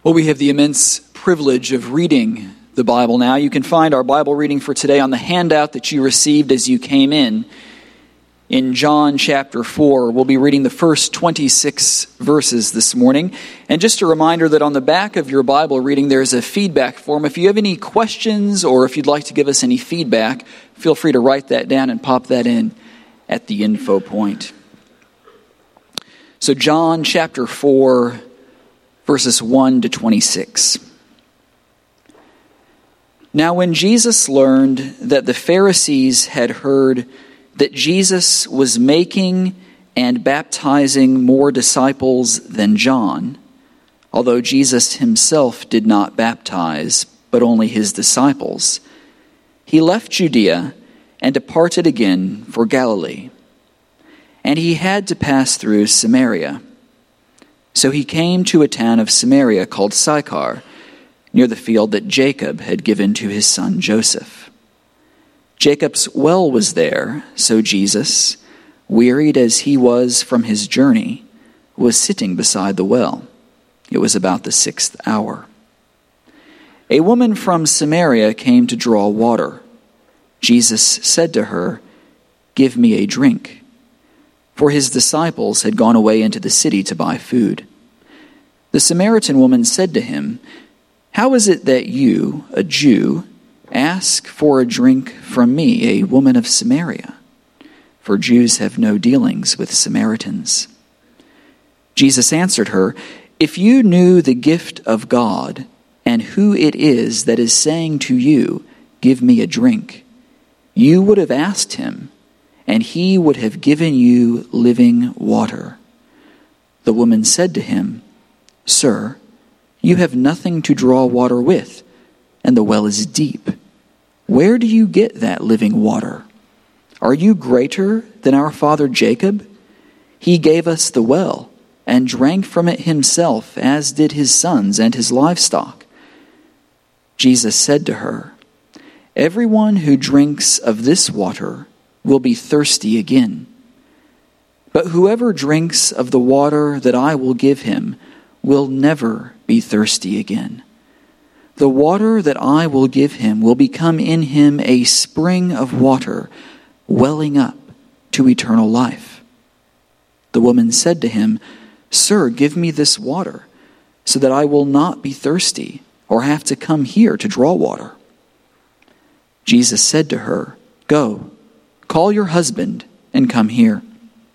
Well, we have the immense privilege of reading the Bible now. You can find our Bible reading for today on the handout that you received as you came in. In John chapter 4, we'll be reading the first 26 verses this morning. And just a reminder that on the back of your Bible reading, there's a feedback form. If you have any questions or if you'd like to give us any feedback, feel free to write that down and pop that in at the info point. So John chapter 4, verses 1 to 26. Now when Jesus learned that the Pharisees had heard that Jesus was making and baptizing more disciples than John, although Jesus himself did not baptize, but only his disciples, he left Judea and departed again for Galilee. And he had to pass through Samaria. So he came to a town of Samaria called Sychar, near the field that Jacob had given to his son Joseph. Jacob's well was there, so Jesus, wearied as he was from his journey, was sitting beside the well. It was about the 6th hour. A woman from Samaria came to draw water. Jesus said to her, "Give me a drink." For his disciples had gone away into the city to buy food. The Samaritan woman said to him, "How is it that you, a Jew, ask for a drink from me, a woman of Samaria? For Jews have no dealings with Samaritans." Jesus answered her, "If you knew the gift of God and who it is that is saying to you, 'Give me a drink,' you would have asked him, and he would have given you living water." The woman said to him, "Sir, you have nothing to draw water with, and the well is deep. Where do you get that living water? Are you greater than our father Jacob? He gave us the well and drank from it himself, as did his sons and his livestock." Jesus said to her, "Everyone who drinks of this water will be thirsty again. But whoever drinks of the water that I will give him will never be thirsty again. The water that I will give him will become in him a spring of water, welling up to eternal life." The woman said to him, "Sir, give me this water, so that I will not be thirsty or have to come here to draw water." Jesus said to her, "Go, call your husband and come here."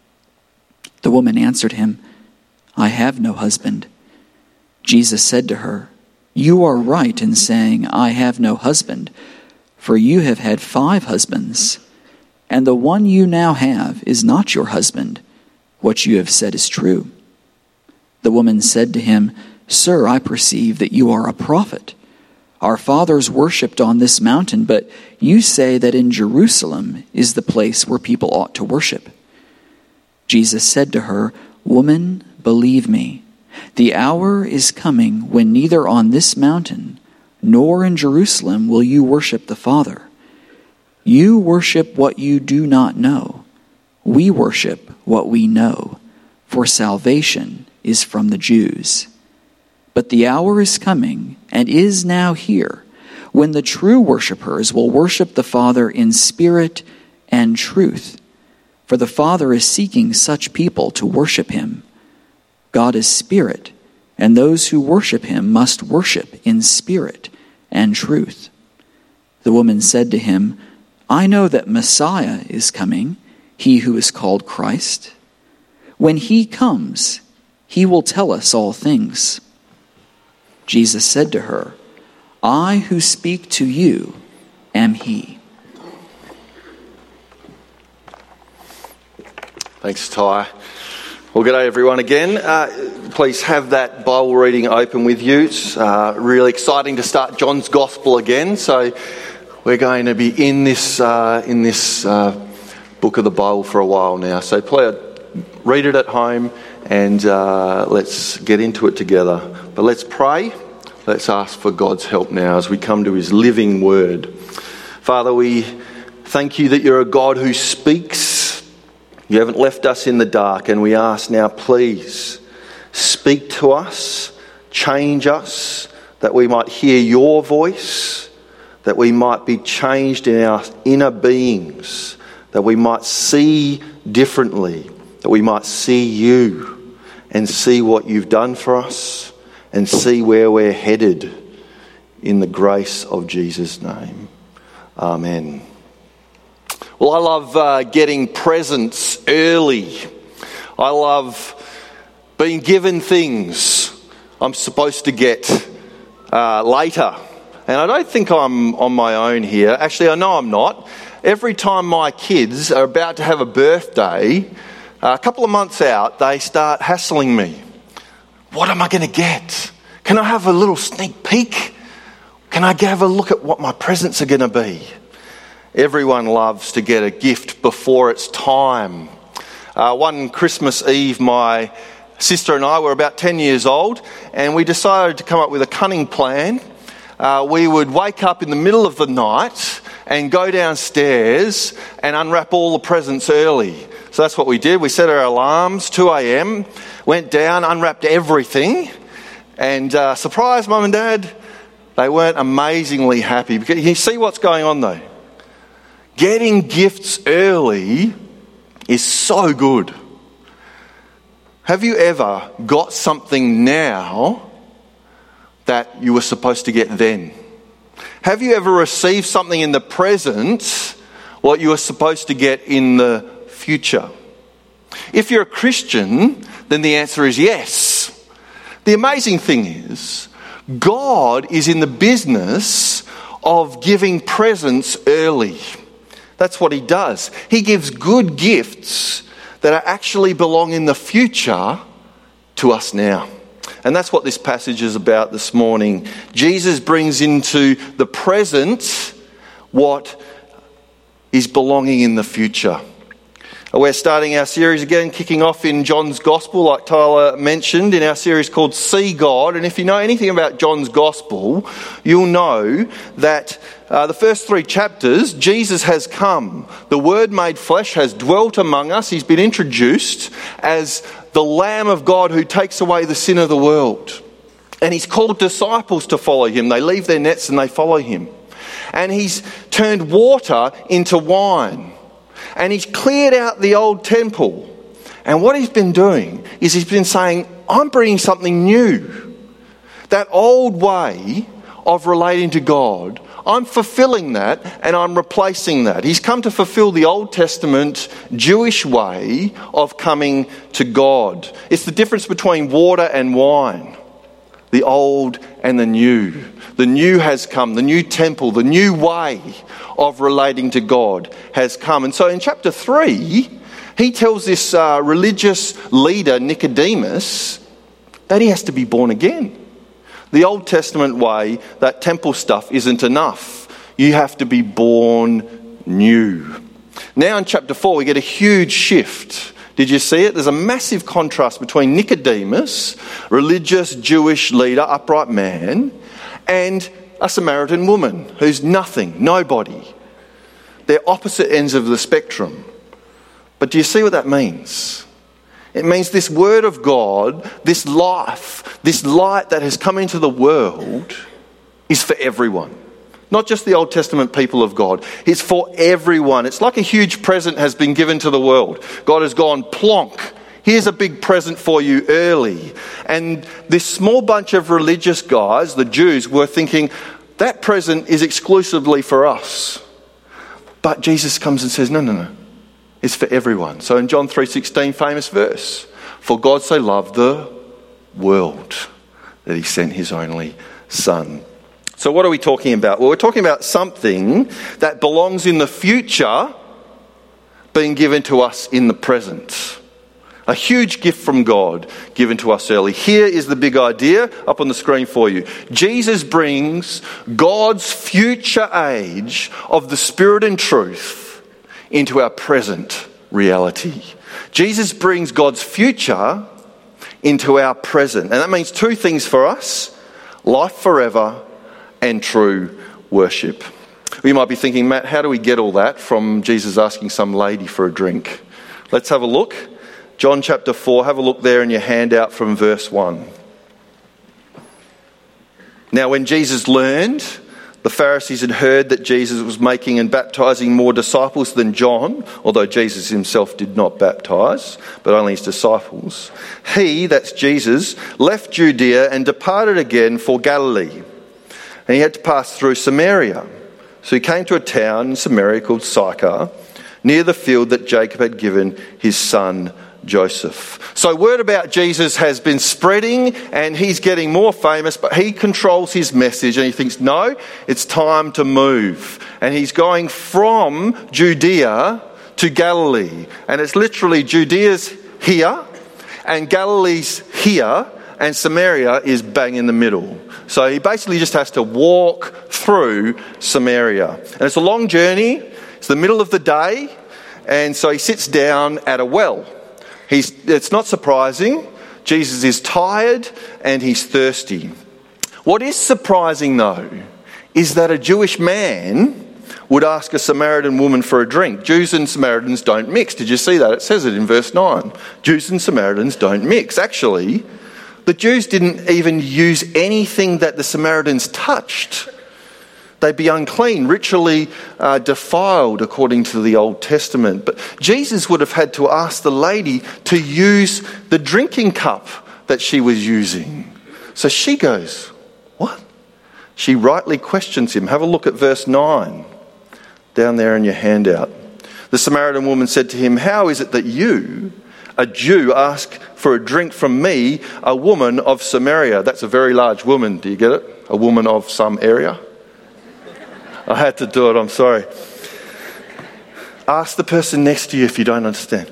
The woman answered him, "I have no husband." Jesus said to her, "You are right in saying, 'I have no husband,' for you have had 5 husbands, and the one you now have is not your husband. What you have said is true." The woman said to him, "Sir, I perceive that you are a prophet. Our fathers worshipped on this mountain, but you say that in Jerusalem is the place where people ought to worship." Jesus said to her, "Woman, believe me, the hour is coming when neither on this mountain nor in Jerusalem will you worship the Father. You worship what you do not know. We worship what we know, for salvation is from the Jews. But the hour is coming, and is now here, when the true worshipers will worship the Father in spirit and truth. For the Father is seeking such people to worship him. God is spirit, and those who worship him must worship in spirit and truth." The woman said to him, "I know that Messiah is coming, he who is called Christ. When he comes, he will tell us all things." Jesus said to her, "I who speak to you am he." Thanks, Ty. Well, g'day everyone again. Please have that Bible reading open with you. It's really exciting to start John's Gospel again. So we're going to be in this book of the Bible for a while now. So please read it at home and let's get into it together. But let's pray. Let's ask for God's help now as we come to his living word. Father, we thank you that you're a God who speaks. You haven't left us in the dark, and we ask now, please speak to us, change us, that we might hear your voice, that we might be changed in our inner beings, that we might see differently, that we might see you and see what you've done for us and see where we're headed in the grace of Jesus' name. Amen. Well, I love getting presents early. I love being given things I'm supposed to get later. And I don't think I'm on my own here. Actually, I know I'm not. Every time my kids are about to have a birthday, a couple of months out, they start hassling me. What am I going to get? Can I have a little sneak peek? Can I have a look at what my presents are going to be? Everyone loves to get a gift before it's time. One Christmas Eve, my sister and I were about 10 years old, and we decided to come up with a cunning plan. We would wake up in the middle of the night and go downstairs and unwrap all the presents early. So that's what we did. We set our alarms, 2 a.m, went down, unwrapped everything, and surprise, Mum and Dad, they weren't amazingly happy. Because you see what's going on though? Getting gifts early is so good. Have you ever got something now that you were supposed to get then? Have you ever received something in the present what you were supposed to get in the future? If you're a Christian, then the answer is yes. The amazing thing is, God is in the business of giving presents early. That's what he does. He gives good gifts that actually belong in the future to us now. And that's what this passage is about this morning. Jesus brings into the present what is belonging in the future. We're starting our series again, kicking off in John's Gospel, like Tyler mentioned, in our series called See God. And if you know anything about John's Gospel, you'll know that the first 3 chapters, Jesus has come. The Word made flesh has dwelt among us. He's been introduced as the Lamb of God who takes away the sin of the world. And he's called disciples to follow him. They leave their nets and they follow him. And he's turned water into wine. And he's cleared out the old temple. And what he's been doing is he's been saying, I'm bringing something new. That old way of relating to God, I'm fulfilling that and I'm replacing that. He's come to fulfill the Old Testament Jewish way of coming to God. It's the difference between water and wine. The old and the new. The new has come, the new temple, the new way of relating to God has come. And so in chapter 3, he tells this religious leader, Nicodemus, that he has to be born again. The Old Testament way, that temple stuff isn't enough. You have to be born new. Now in chapter 4, we get a huge shift. Did you see it? There's a massive contrast between Nicodemus, religious Jewish leader, upright man, and a Samaritan woman who's nothing, nobody. They're opposite ends of the spectrum. But do you see what that means? It means this word of God, this life, this light that has come into the world is for everyone. Not just the Old Testament people of God. It's for everyone. It's like a huge present has been given to the world. God has gone plonk. Here's a big present for you early. And this small bunch of religious guys, the Jews, were thinking, that present is exclusively for us. But Jesus comes and says, no. It's for everyone. So in John 3:16, famous verse, for God so loved the world that he sent his only Son. So what are we talking about? Well, we're talking about something that belongs in the future being given to us in the present. A huge gift from God given to us early. Here is the big idea up on the screen for you. Jesus brings God's future age of the Spirit and truth into our present reality. Jesus brings God's future into our present. And that means 2 things for us: life forever and true worship. You might be thinking, Matt, how do we get all that from Jesus asking some lady for a drink? Let's have a look. John chapter 4, have a look there in your handout from verse 1. Now, when Jesus learned, the Pharisees had heard that Jesus was making and baptizing more disciples than John, although Jesus himself did not baptize, but only his disciples. He, that's Jesus, left Judea and departed again for Galilee. And he had to pass through Samaria. So he came to a town in Samaria called Sychar, near the field that Jacob had given his son Joseph. So word about Jesus has been spreading and he's getting more famous, but he controls his message and he thinks, no, it's time to move. And he's going from Judea to Galilee. And it's literally Judea's here and Galilee's here and Samaria is bang in the middle. So he basically just has to walk through Samaria. And it's a long journey. It's the middle of the day. And so he sits down at a well. It's not surprising. Jesus is tired and he's thirsty. What is surprising, though, is that a Jewish man would ask a Samaritan woman for a drink. Jews and Samaritans don't mix. Did you see that? It says it in verse 9. Jews and Samaritans don't mix. Actually, the Jews didn't even use anything that the Samaritans touched. They'd be unclean, ritually defiled according to the Old Testament. But Jesus would have had to ask the lady to use the drinking cup that she was using. So she goes, what? She rightly questions him. Have a look at verse 9, down there in your handout. The Samaritan woman said to him, how is it that you, a Jew, ask for a drink from me, a woman of Samaria? That's a very large woman, do you get it? A woman of some area. I had to do it, I'm sorry. Ask the person next to you if you don't understand.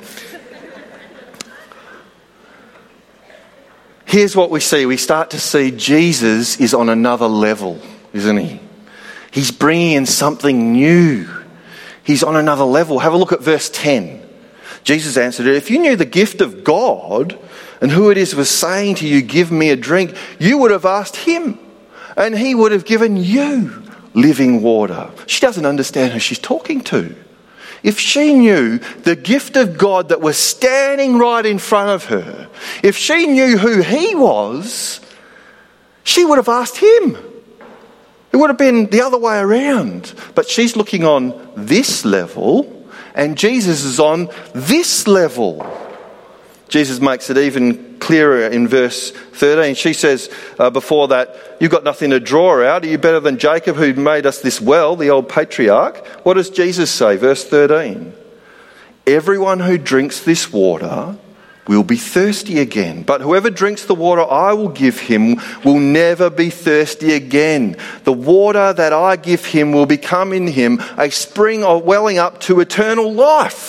Here's what we see. We start to see Jesus is on another level, isn't he? He's bringing in something new. He's on another level. Have a look at verse 10. Jesus answered it, if you knew the gift of God and who it is was saying to you, give me a drink, you would have asked him and he would have given you living water. She doesn't understand who she's talking to. If she knew the gift of God that was standing right in front of her, if she knew who he was, she would have asked him. It would have been the other way around. But she's looking on this level and Jesus is on this level. Jesus makes it even clearer in verse 13. She says before that, you've got nothing to draw out. Are you better than Jacob who made us this well, the old patriarch? What does Jesus say? Verse 13. Everyone who drinks this water will be thirsty again. But whoever drinks the water I will give him will never be thirsty again. The water that I give him will become in him a spring of welling up to eternal life.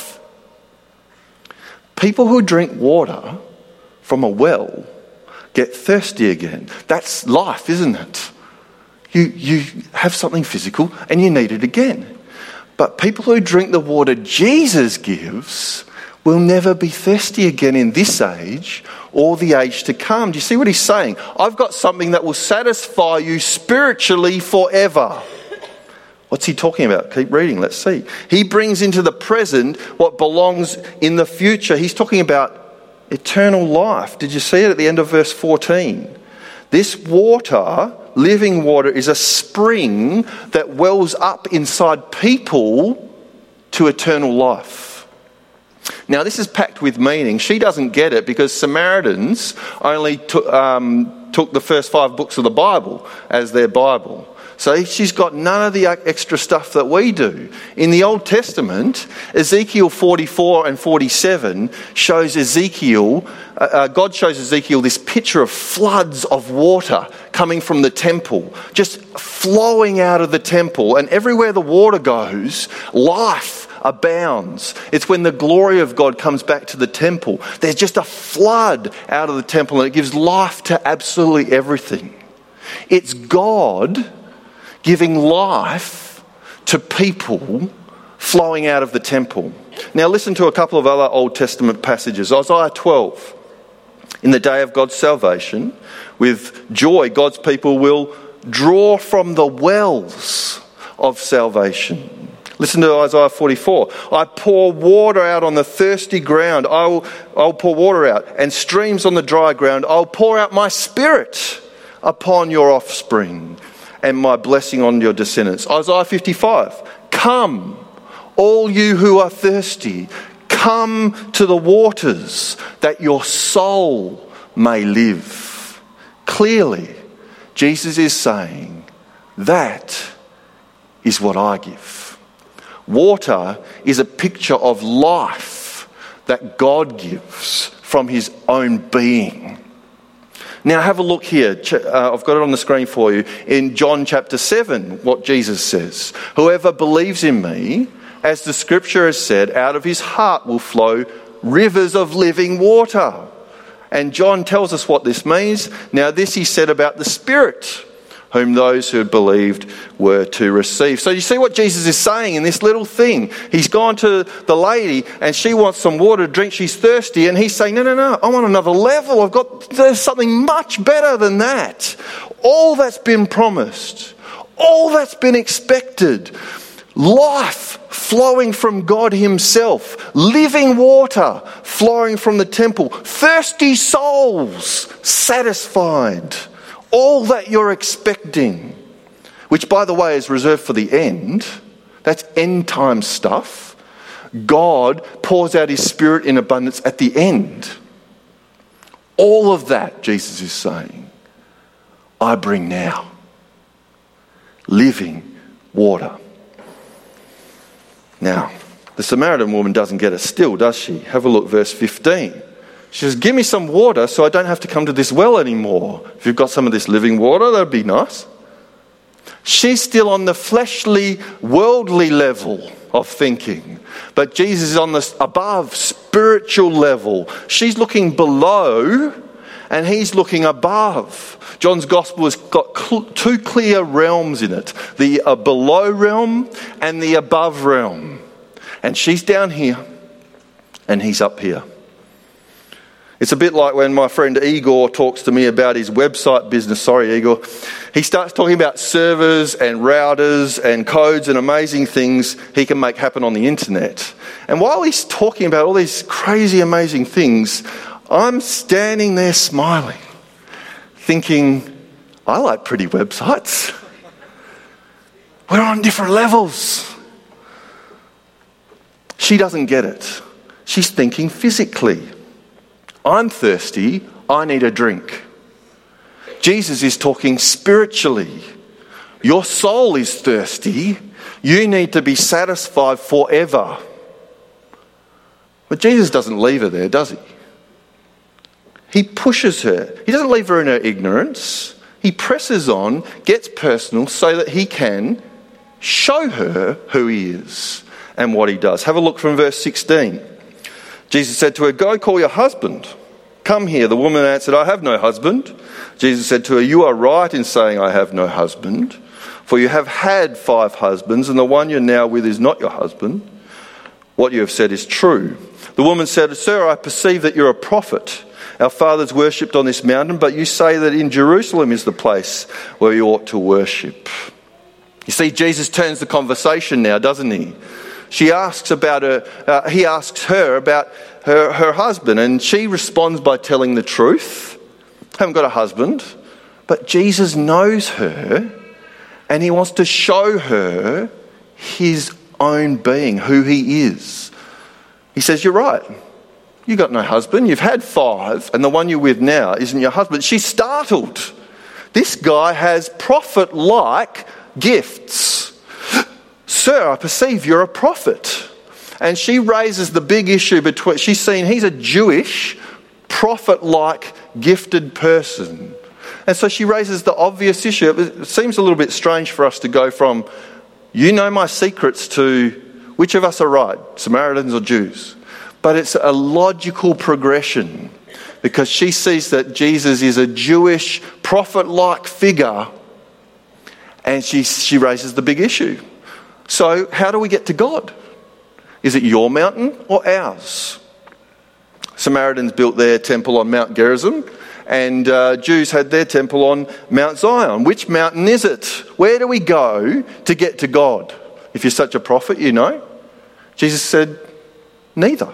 People who drink water from a well get thirsty again. That's life, isn't it? You have something physical and you need it again. But people who drink the water Jesus gives will never be thirsty again in this age or the age to come. Do you see what he's saying? I've got something that will satisfy you spiritually forever. What's he talking about? Keep reading, let's see. He brings into the present what belongs in the future. He's talking about eternal life. Did you see it at the end of verse 14? This water, living water, is a spring that wells up inside people to eternal life. Now, this is packed with meaning. She doesn't get it because Samaritans only took the first 5 books of the Bible as their Bible. So she's got none of the extra stuff that we do. In the Old Testament, Ezekiel 44 and 47 shows God shows Ezekiel this picture of floods of water coming from the temple, just flowing out of the temple. And everywhere the water goes, life abounds. It's when the glory of God comes back to the temple. There's just a flood out of the temple and it gives life to absolutely everything. It's God giving life to people flowing out of the temple. Now listen to a couple of other Old Testament passages. Isaiah 12. In the day of God's salvation, with joy, God's people will draw from the wells of salvation. Listen to Isaiah 44. I pour water out on the thirsty ground. I'll pour water out, and streams on the dry ground. I'll pour out my spirit upon your offspring and my blessing on your descendants. Isaiah 55, come, all you who are thirsty, come to the waters that your soul may live. Clearly, Jesus is saying, that is what I give. Water is a picture of life that God gives from his own being. Now have a look here. I've got it on the screen for you. In John chapter 7, what Jesus says. Whoever believes in me, as the scripture has said, out of his heart will flow rivers of living water. And John tells us what this means. Now this he said about the Spirit, whom those who had believed were to receive. So you see what Jesus is saying in this little thing. He's gone to the lady and she wants some water to drink. She's thirsty and he's saying, no, I want another level. There's something much better than that. All that's been promised, all that's been expected, life flowing from God himself, living water flowing from the temple, thirsty souls satisfied. All that you're expecting, which by the way is reserved for the end, that's end time stuff. God pours out his Spirit in abundance at the end. All of that, Jesus is saying, I bring now. Living water. Now, the Samaritan woman doesn't get it still, does she? Have a look, verse 15. She says, give me some water so I don't have to come to this well anymore. If you've got some of this living water, that'd be nice. She's still on the fleshly, worldly level of thinking. But Jesus is on this above, spiritual level. She's looking below and he's looking above. John's gospel has got two clear realms in it. The below realm and the above realm. And she's down here and he's up here. It's a bit like when my friend Igor talks to me about his website business. Sorry, Igor. He starts talking about servers and routers and codes and amazing things he can make happen on the internet. And while he's talking about all these crazy, amazing things, I'm standing there smiling, thinking, I like pretty websites. We're on different levels. She doesn't get it. She's thinking physically. I'm thirsty, I need a drink. Jesus is talking spiritually. Your soul is thirsty, you need to be satisfied forever. But Jesus doesn't leave her there, does he? He pushes her. He doesn't leave her in her ignorance. He presses on, gets personal so that he can show her who he is and what he does. Have a look from verse 16. Jesus said to her, go call your husband. Come here. The woman answered, I have no husband. Jesus said to her, you are right in saying I have no husband, for you have had 5 husbands, and the one you're now with is not your husband. What you have said is true. The woman said, Sir, I perceive that you're a prophet. Our fathers worshipped on this mountain, but you say that in Jerusalem is the place where you ought to worship. You see, Jesus turns the conversation now, doesn't he? He asks her about her husband, and she responds by telling the truth. Haven't got a husband, but Jesus knows her, and he wants to show her his own being, who he is. He says, you're right. You got no husband. You've had 5, and the one you're with now isn't your husband. She's startled. This guy has prophet-like gifts. Sir, I perceive you're a prophet. And she raises the big issue between, she's seen he's a Jewish, prophet-like, gifted person. And so she raises the obvious issue. It seems a little bit strange for us to go from, you know my secrets, to which of us are right, Samaritans or Jews? But it's a logical progression because she sees that Jesus is a Jewish, prophet-like figure, and she raises the big issue. So how do we get to God? Is it your mountain or ours? Samaritans built their temple on Mount Gerizim, and Jews had their temple on Mount Zion. Which mountain is it? Where do we go to get to God? If you're such a prophet, you know. Jesus said, neither.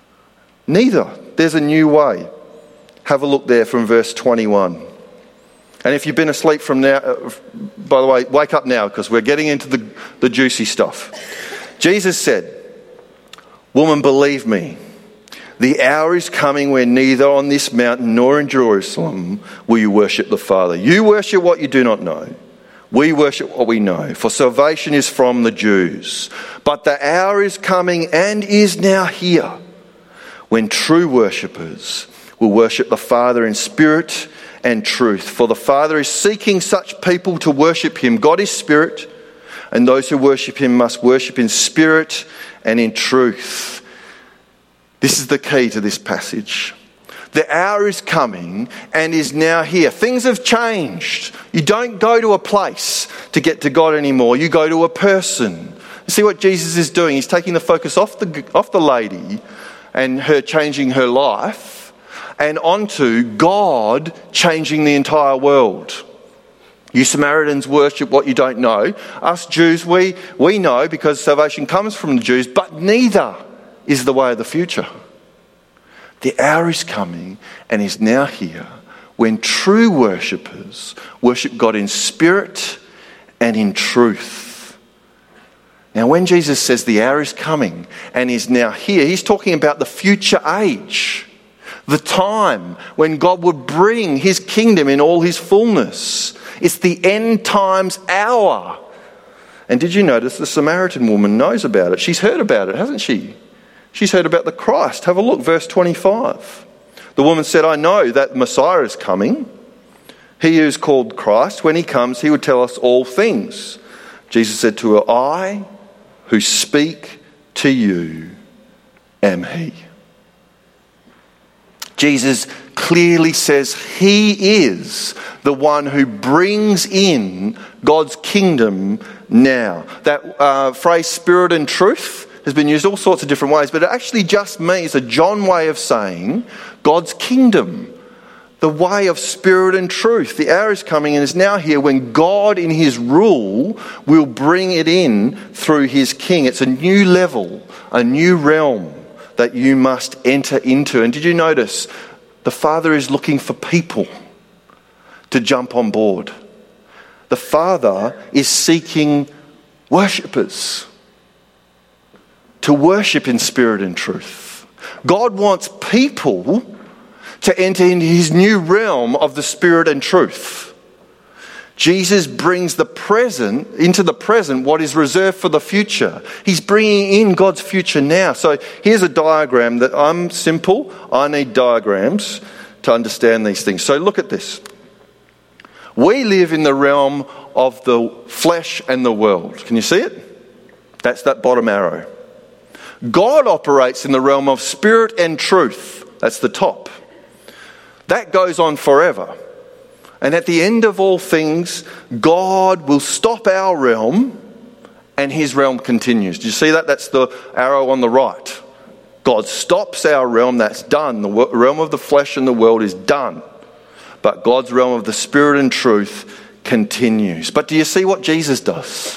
Neither. There's a new way. Have a look there from verse 21. And if you've been asleep from now, by the way, wake up now because we're getting into the juicy stuff. Jesus said, "Woman, believe me, the hour is coming when neither on this mountain nor in Jerusalem will you worship the Father. You worship what you do not know. We worship what we know, for salvation is from the Jews. But the hour is coming and is now here when true worshippers will worship the Father in spirit and truth. For the Father is seeking such people to worship him. God is spirit, and those who worship him must worship in spirit and in truth." This is the key to this passage. The hour is coming and is now here. Things have changed. You don't go to a place to get to God anymore. You go to a person. You see what Jesus is doing? He's taking the focus off the lady and her changing her life and onto God changing the entire world. You Samaritans worship what you don't know. Us Jews, we know because salvation comes from the Jews, but neither is the way of the future. The hour is coming and is now here when true worshippers worship God in spirit and in truth. Now, when Jesus says the hour is coming and is now here, he's talking about the future age, the time when God would bring his kingdom in all his fullness. It's the end times hour. And did you notice the Samaritan woman knows about it? She's heard about it, hasn't she? She's heard about the Christ. Have a look, verse 25. The woman said, "I know that Messiah is coming. He who is called Christ. When he comes, he would tell us all things." Jesus said to her, "I who speak to you am he." Jesus clearly says he is the one who brings in God's kingdom now. That phrase, spirit and truth, has been used all sorts of different ways, but it actually just means a John way of saying God's kingdom, the way of spirit and truth. The hour is coming and is now here when God in his rule will bring it in through his king. It's a new level, a new realm that you must enter into. And did you notice the Father is looking for people to jump on board? The Father is seeking worshippers to worship in spirit and truth. God wants people to enter into his new realm of the spirit and truth. Jesus brings into the present what is reserved for the future. He's bringing in God's future now. So here's a diagram that I'm simple. I need diagrams to understand these things. So look at this. We live in the realm of the flesh and the world. Can you see it? That's that bottom arrow. God operates in the realm of spirit and truth. That's the top. That goes on forever. And at the end of all things, God will stop our realm and his realm continues. Do you see that? That's the arrow on the right. God stops our realm, that's done. The realm of the flesh and the world is done. But God's realm of the spirit and truth continues. But do you see what Jesus does?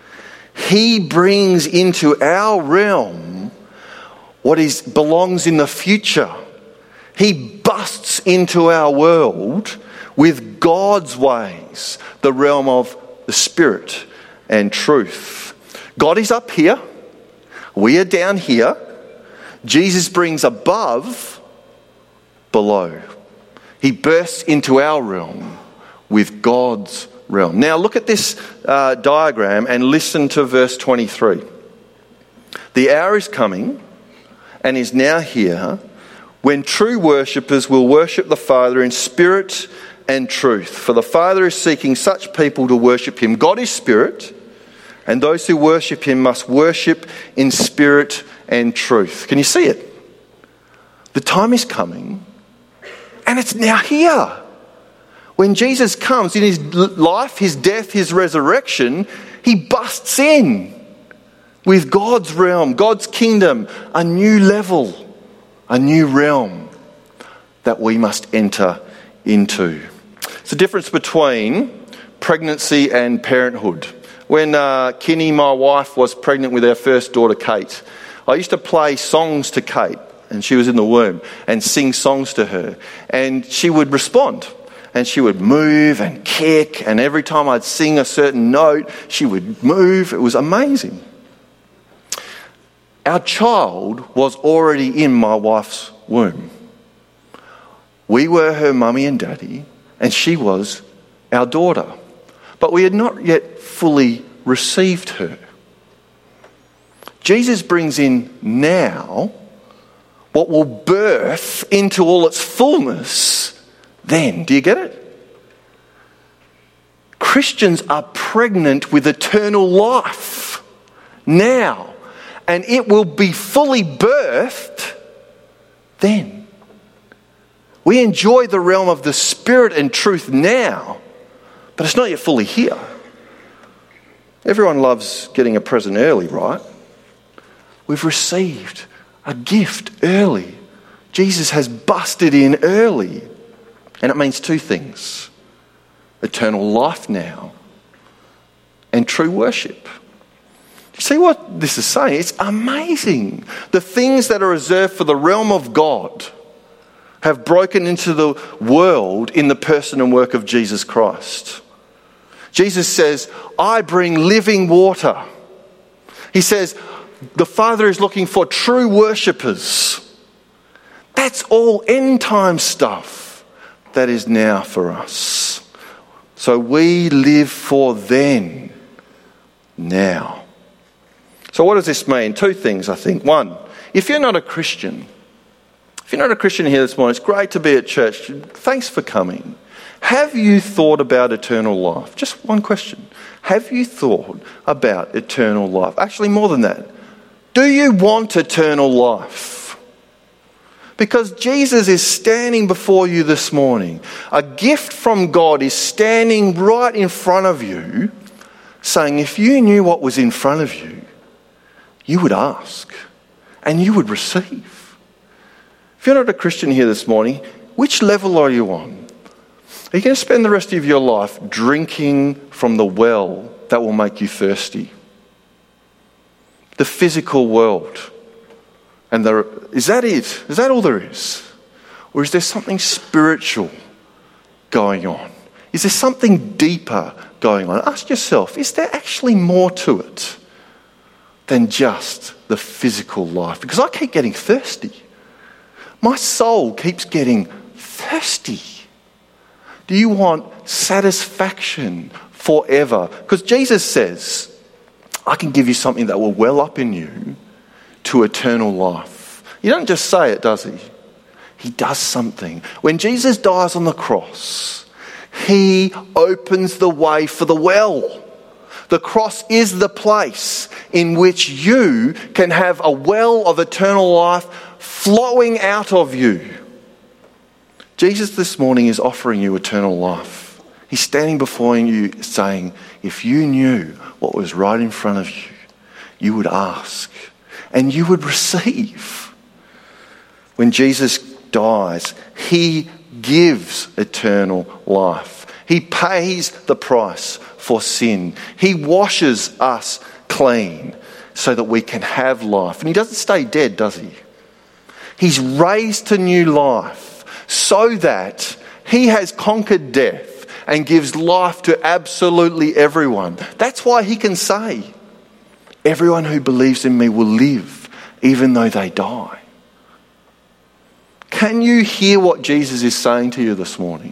He brings into our realm what belongs in the future. He busts into our world with God's ways, the realm of the spirit and truth. God is up here. We are down here. Jesus brings above, below. He bursts into our realm with God's realm. Now look at this diagram and listen to verse 23. The hour is coming and is now here when true worshippers will worship the Father in spirit and truth. For the Father is seeking such people to worship him. God is spirit, and those who worship him must worship in spirit and truth. Can you see it? The time is coming and it's now here. When Jesus comes in his life, his death, his resurrection, he busts in with God's realm, God's kingdom, a new level, a new realm that we must enter into. It's the difference between pregnancy and parenthood. When Kinney, my wife, was pregnant with our first daughter, Kate, I used to play songs to Kate, and she was in the womb, and sing songs to her. And she would respond. and she would move and kick, and every time I'd sing a certain note, she would move. It was amazing. Our child was already in my wife's womb. We were her mummy and daddy, and she was our daughter. But we had not yet fully received her. Jesus brings in now what will birth into all its fullness then. Do you get it? Christians are pregnant with eternal life now, and it will be fully birthed then. We enjoy the realm of the Spirit and truth now, but it's not yet fully here. Everyone loves getting a present early, right? We've received a gift early. Jesus has busted in early. And it means two things: eternal life now and true worship. You see what this is saying? It's amazing. The things that are reserved for the realm of God have broken into the world in the person and work of Jesus Christ. Jesus says, I bring living water. He says, the Father is looking for true worshippers. That's all end time stuff that is now for us. So we live for then, now. So what does this mean? Two things, I think. One, if you're not a Christian here this morning, it's great to be at church. Thanks for coming. Have you thought about eternal life? Just one question. Have you thought about eternal life? Actually, more than that. Do you want eternal life? Because Jesus is standing before you this morning. A gift from God is standing right in front of you, saying, if you knew what was in front of you, you would ask and you would receive. If you're not a Christian here this morning, which level are you on? Are you going to spend the rest of your life drinking from the well that will make you thirsty? The physical world. And is that it? Is that all there is? Or is there something spiritual going on? Is there something deeper going on? Ask yourself, is there actually more to it than just the physical life? Because I keep getting thirsty. My soul keeps getting thirsty. Do you want satisfaction forever? Because Jesus says, I can give you something that will well up in you to eternal life. He doesn't just say it, does he? He does something. When Jesus dies on the cross, he opens the way for the well. The cross is the place in which you can have a well of eternal life flowing out of you. Jesus this morning is offering you eternal life. He's standing before you saying, if you knew what was right in front of you, you would ask and you would receive. When Jesus dies, he gives eternal life. He pays the price for sin. He washes us clean so that we can have life. And he doesn't stay dead, does he? He's raised to new life so that he has conquered death and gives life to absolutely everyone. That's why he can say, everyone who believes in me will live even though they die. Can you hear what Jesus is saying to you this morning?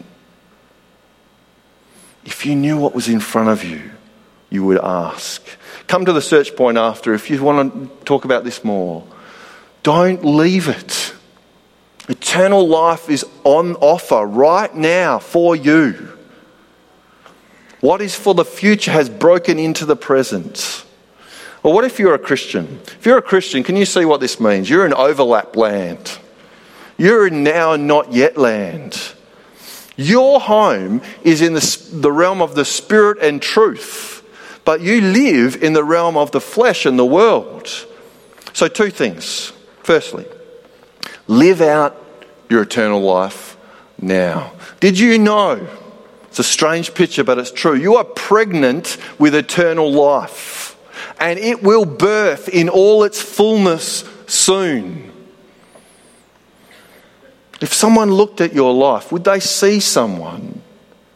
If you knew what was in front of you, you would ask. Come to the search point after if you want to talk about this more. Don't leave it. Eternal life is on offer right now for you. What is for the future has broken into the present. Well, what if you're a Christian? If you're a Christian, can you see what this means? You're in overlap land. You're in now and not yet land. Your home is in the realm of the Spirit and truth, but you live in the realm of the flesh and the world. So two things. Firstly, live out your eternal life now. Did you know? It's a strange picture, but it's true. You are pregnant with eternal life, and it will birth in all its fullness soon. If someone looked at your life, would they see someone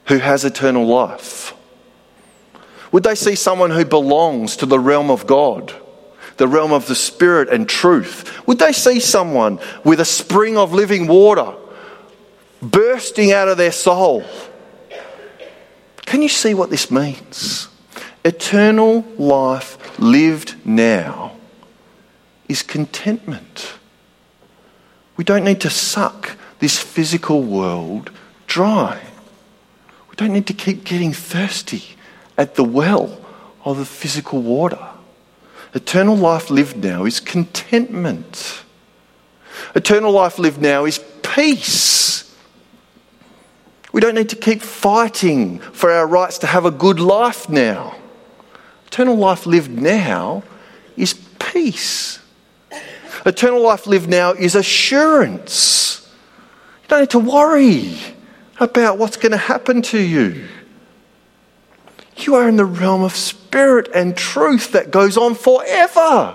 who has eternal life? Would they see someone who belongs to the realm of God, the realm of the Spirit and truth? Would they see someone with a spring of living water bursting out of their soul? Can you see what this means? Eternal life lived now is contentment. We don't need to suck this physical world dry. We don't need to keep getting thirsty at the well of the physical water. Eternal life lived now is contentment. Eternal life lived now is peace. We don't need to keep fighting for our rights to have a good life now. Eternal life lived now is peace. Eternal life lived now is assurance. You don't need to worry about what's going to happen to you. You are in the realm of spirit and truth that goes on forever.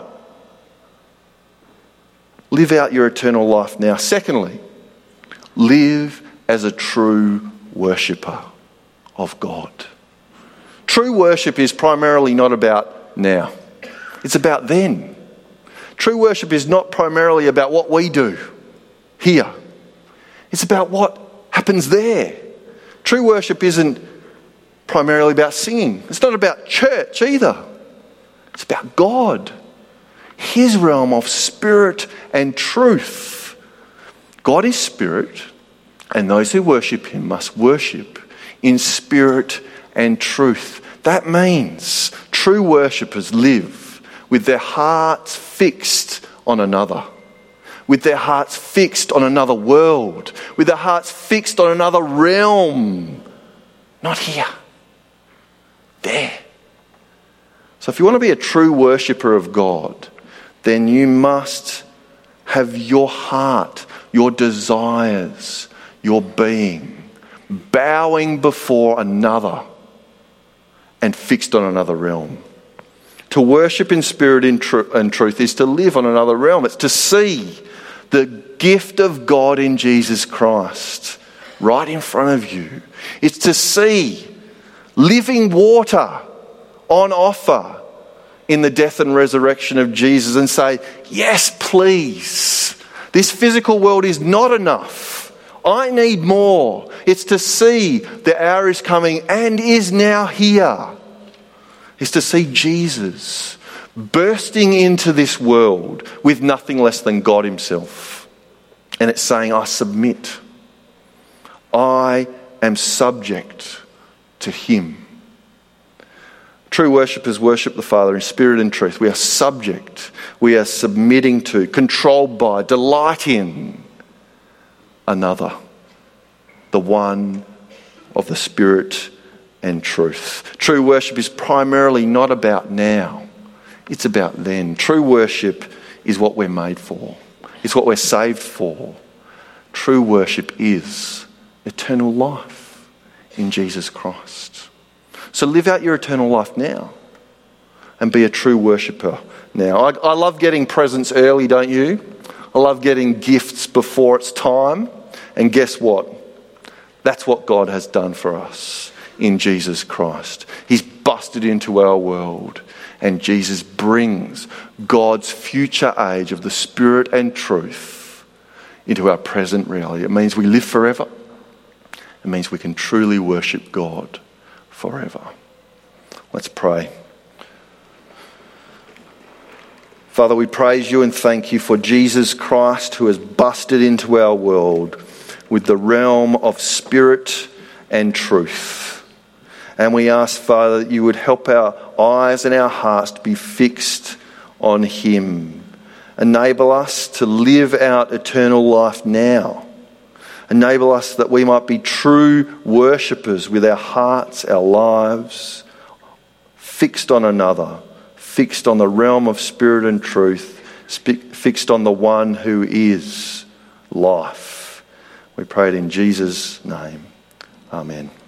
Live out your eternal life now. Secondly, live as a true worshipper of God. True worship is primarily not about now. It's about then. True worship is not primarily about what we do here. It's about what happens there. True worship isn't primarily about singing. It's not about church either. It's about God, His realm of spirit and truth. God is spirit, and those who worship Him must worship in spirit and truth. That means true worshippers live with their hearts fixed on another, with their hearts fixed on another world, with their hearts fixed on another realm. Not here. There. So if you want to be a true worshipper of God, then you must have your heart, your desires, your being bowing before another and fixed on another realm. To worship in spirit and truth is to live on another realm. It's to see the gift of God in Jesus Christ right in front of you. It's to see living water on offer in the death and resurrection of Jesus and say, yes, please. This physical world is not enough. I need more. It's to see the hour is coming and is now here. It's to see Jesus bursting into this world with nothing less than God Himself. And it's saying, I submit. I am subject to Him. True worshippers worship the Father in spirit and truth. We are subject. We are submitting to, controlled by, delight in another, the one of the Spirit and truth. True worship is primarily not about now. It's about then. True worship is what we're made for. It's what we're saved for. True worship is eternal life in Jesus Christ. So live out your eternal life now and be a true worshipper now. I love getting presents early, don't you? I love getting gifts before it's time. And guess what? That's what God has done for us in Jesus Christ. He's busted into our world, and Jesus brings God's future age of the Spirit and truth into our present reality. It means we live forever. It means we can truly worship God forever. Let's pray. Father, we praise you and thank you for Jesus Christ, who has busted into our world with the realm of spirit and truth. And we ask, Father, that you would help our eyes and our hearts to be fixed on Him. Enable us to live out eternal life now. Enable us that we might be true worshippers with our hearts, our lives, fixed on another, fixed on the realm of spirit and truth, fixed on the one who is life. We pray it in Jesus' name. Amen.